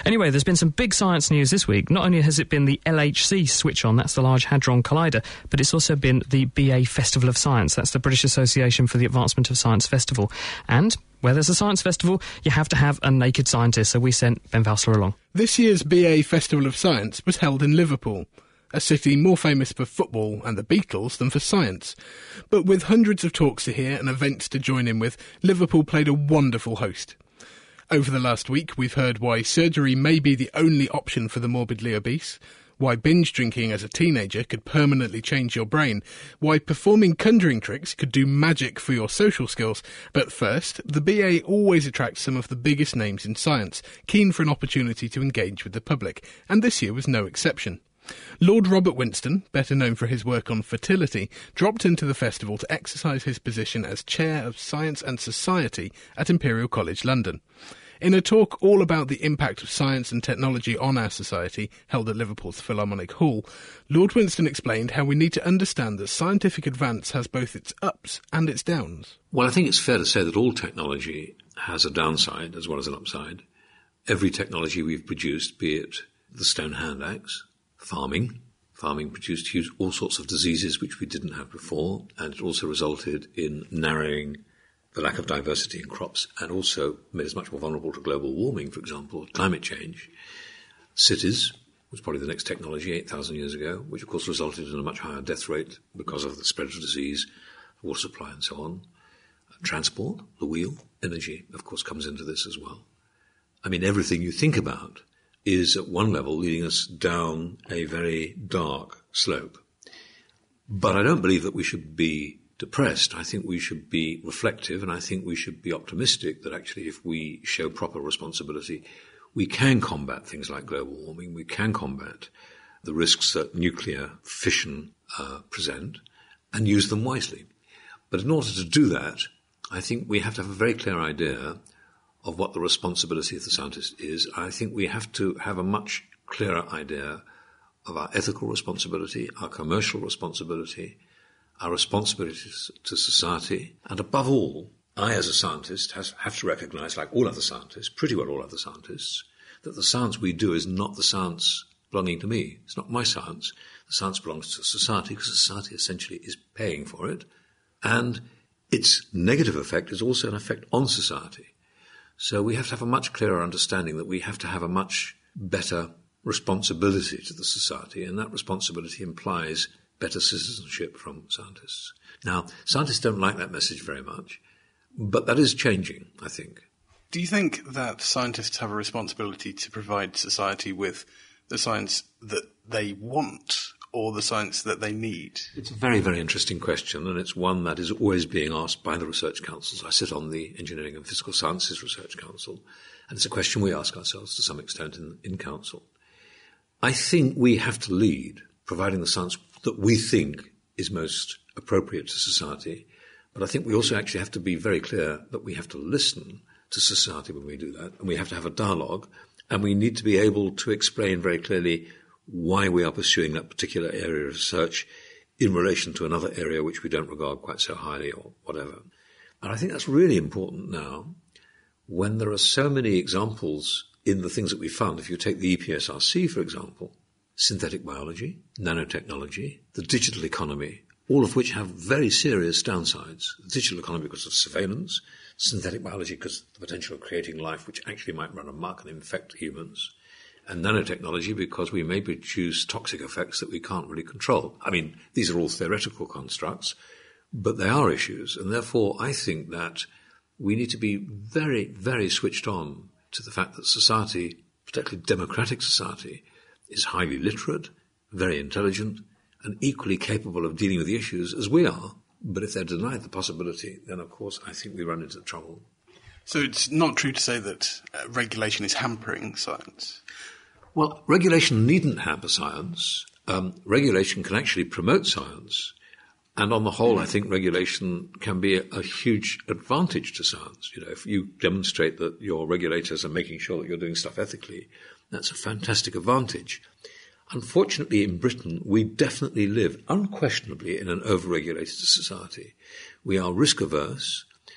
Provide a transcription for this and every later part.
Anyway, there's been some big science news this week. Not only has it been the LHC switch on, that's the Large Hadron Collider, but it's also been the BA Festival of Science. That's the British Association for the Advancement of Science Festival. And where there's a science festival, you have to have a naked scientist, so we sent Ben Valsler along. This year's BA Festival of Science was held in Liverpool, a city more famous for football and the Beatles than for science. But with hundreds of talks to hear and events to join in with, Liverpool played a wonderful host. Over the last week, we've heard why surgery may be the only option for the morbidly obese, why binge drinking as a teenager could permanently change your brain, why performing conjuring tricks could do magic for your social skills. But first, the BA always attracts some of the biggest names in science, keen for an opportunity to engage with the public, and this year was no exception. Lord Robert Winston, better known for his work on fertility, dropped into the festival to exercise his position as Chair of Science and Society at Imperial College London. In a talk all about the impact of science and technology on our society, held at Liverpool's Philharmonic Hall, Lord Winston explained how we need to understand that scientific advance has both its ups and its downs. Well, I think it's fair to say that all technology has a downside as well as an upside. Every technology we've produced, be it the stone hand axe, farming produced all sorts of diseases which we didn't have before, and it also resulted in narrowing the lack of diversity in crops, and also made us much more vulnerable to global warming, for example, climate change. Cities was probably the next technology 8,000 years ago, which of course resulted in a much higher death rate because of the spread of disease, water supply and so on. Transport, the wheel, energy, of course, comes into this as well. I mean, everything you think about is at one level leading us down a very dark slope. But I don't believe that we should be depressed. I think we should be reflective, and I think we should be optimistic that actually if we show proper responsibility, we can combat things like global warming, we can combat the risks that nuclear fission present, and use them wisely. But in order to do that, I think we have to have a very clear idea of what the responsibility of the scientist is. I think we have to have a much clearer idea of our ethical responsibility, our commercial responsibility, our responsibility to society, and above all, I as a scientist have to recognise, like all other scientists, pretty well all other scientists, that the science we do is not the science belonging to me. It's not my science. The science belongs to society, because society essentially is paying for it, and its negative effect is also an effect on society. So we have to have a much clearer understanding that we have to have a much better responsibility to the society, and that responsibility implies better citizenship from scientists. Now, scientists don't like that message very much, but that is changing, I think. Do you think that scientists have a responsibility to provide society with the science that they want, or the science that they need? It's a very, very interesting question, and it's one that is always being asked by the research councils. I sit on the Engineering and Physical Sciences Research Council, and it's a question we ask ourselves to some extent in council. I think we have to lead, providing the science that we think is most appropriate to society, but I think we also actually have to be very clear that we have to listen to society when we do that, and we have to have a dialogue, and we need to be able to explain very clearly why we are pursuing that particular area of research in relation to another area which we don't regard quite so highly or whatever. And I think that's really important now when there are so many examples in the things that we found. If you take the EPSRC, for example, synthetic biology, nanotechnology, the digital economy, all of which have very serious downsides. The digital economy because of surveillance, synthetic biology because of the potential of creating life which actually might run amok and infect humans, and nanotechnology because we may produce toxic effects that we can't really control. I mean, these are all theoretical constructs, but they are issues, and therefore I think that we need to be very, very switched on to the fact that society, particularly democratic society, is highly literate, very intelligent, and equally capable of dealing with the issues as we are. But if they're denied the possibility, then of course I think we run into trouble. So it's not true to say that regulation is hampering science? Well, regulation needn't hamper science. Regulation can actually promote science. And on the whole, I think regulation can be a huge advantage to science. You know, if you demonstrate that your regulators are making sure that you're doing stuff ethically, that's a fantastic advantage. Unfortunately, in Britain, we definitely live unquestionably in an over-regulated society. We are risk-averse.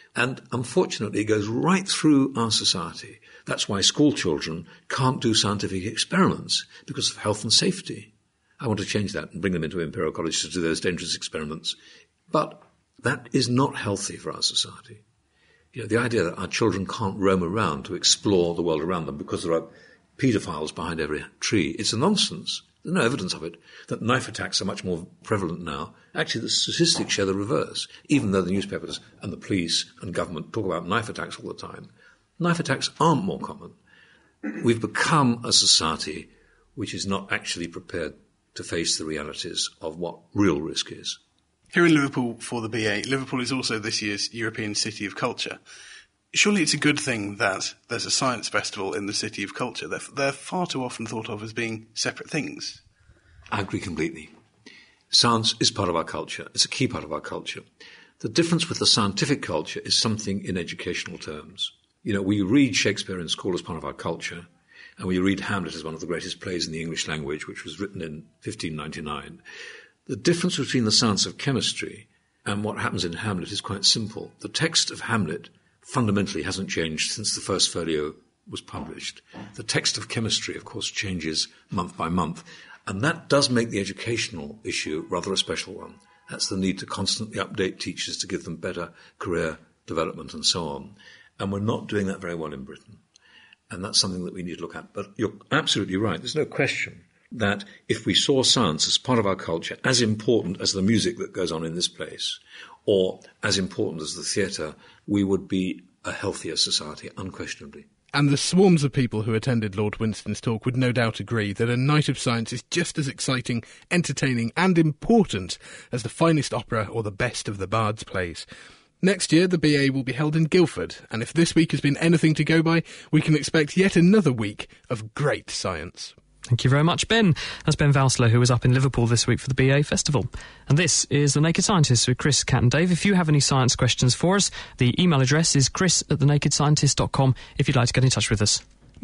And unfortunately, it goes right through our society. That's why school children can't do scientific experiments because of health and safety. I want to change that and bring them into Imperial College to do those dangerous experiments. But that is not healthy for our society. You know, the idea that our children can't roam around to explore the world around them because there are paedophiles behind every tree, it's a nonsense. There's no evidence of it. That knife attacks are much more prevalent now. Actually, the statistics show the reverse. Even though the newspapers and the police and government talk about knife attacks all the time, knife attacks aren't more common. We've become a society which is not actually prepared to face the realities of what real risk is. Here in Liverpool for the BA, Liverpool is also this year's European City of Culture. Surely it's a good thing that there's a science festival in the City of Culture. They're far too often thought of as being separate things. I agree completely. Science is part of our culture. It's a key part of our culture. The difference with the scientific culture is something in educational terms. You know, we read Shakespeare in school as part of our culture, and we read Hamlet as one of the greatest plays in the English language, which was written in 1599. The difference between the science of chemistry and what happens in Hamlet is quite simple. The text of Hamlet fundamentally hasn't changed since the first folio was published. The text of chemistry, of course, changes month by month. And that does make the educational issue rather a special one. That's the need to constantly update teachers to give them better career development and so on. And we're not doing that very well in Britain. And that's something that we need to look at. But you're absolutely right. There's no question that if we saw science as part of our culture, as important as the music that goes on in this place, or as important as the theatre, we would be a healthier society, unquestionably. And the swarms of people who attended Lord Winston's talk would no doubt agree that a night of science is just as exciting, entertaining and important as the finest opera or the best of the Bard's plays. Next year, the BA will be held in Guildford, and if this week has been anything to go by, we can expect yet another week of great science. Thank you very much, Ben. That's Ben Valsler, who was up in Liverpool this week for the BA Festival. And this is The Naked Scientist with Chris, Kat and Dave. If you have any science questions for us, the email address is chris@thenakedscientist.com if you'd like to get in touch with us.